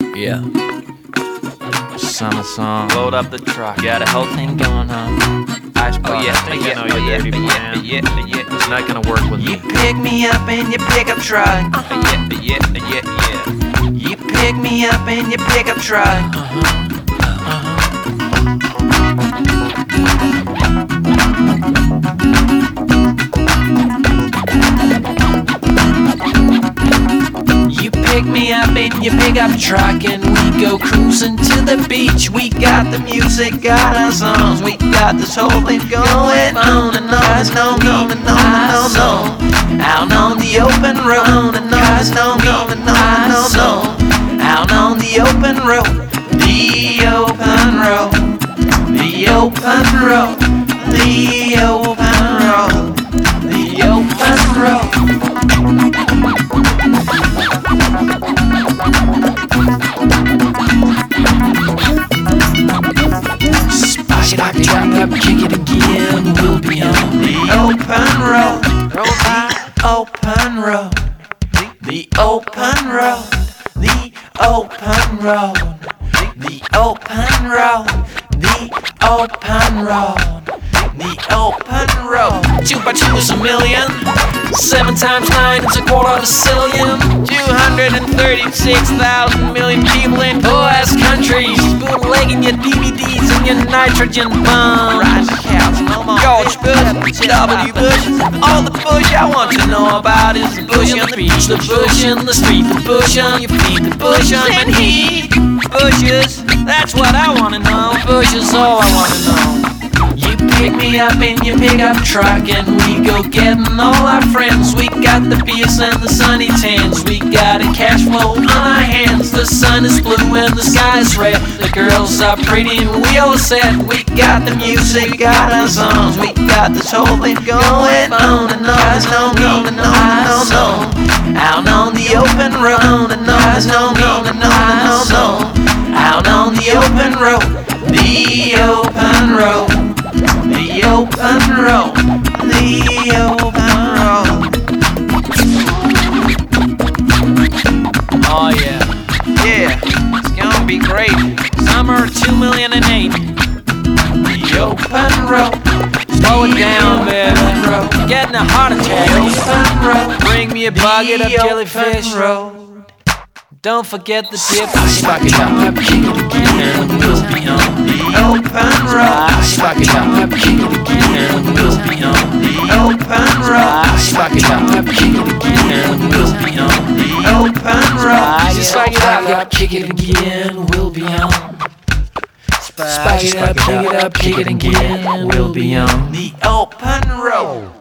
Yeah. Summer song. Load up the truck. Got a whole thing going on. Ice Oh yeah, I think I know your dirty plan. It's not gonna work with You me. pick me up in your pickup truck. You pick me up in your pickup truck. You pick me up in your pickup truck and we go cruising to the beach. We got the music, got our songs, we got this whole thing going on and on and on and on and on. Out on the open road, and on and on and on and on. Out on the open road, the open road, the open road, the open road, the open road. Spice it up, drop up, kick it again. We'll be on the open road, the open road, the open road, the open road, the open road, the open road, the open road. 2 by 2 is a million. 7 times 9 is a quarter of a zillion. 236,000 million people in poor-ass countries, bootlegging your DVDs and your nitrogen bombs. George Bush, W. Bush, all the Bush I want to know about is the Bush on the beach, the Bush in the street, the Bush on your feet, the Bush on your knee. Bushes, that's what I want to know. Bush is all I want to know. You pick me up in your pickup truck and we go getting all our friends. We got the beers and the sunny tans. We got a cash flow on our hands. The sun is blue and the sky is red. The girls are pretty and we all set. We got the music, got our songs. We got this whole thing going on and on and on and on and on. Out on the open road and on and on and on and on. Out on the open road, the open road. The open road, the open road. Oh yeah, it's gonna be great. Summer 2008. The open road. Slow it down, baby. Getting a heart attack. Open road. Bring me a bucket of jellyfish. Road. Don't forget the dip. Spark it up, kick it again. We'll be on the open road. Spark it up, kick it again. We'll be on the open road. Spark it up, kick it again. We'll be on the open road. Spark it up, kick it again. We'll be on. Spark it up, kick it again. We'll be on the open road.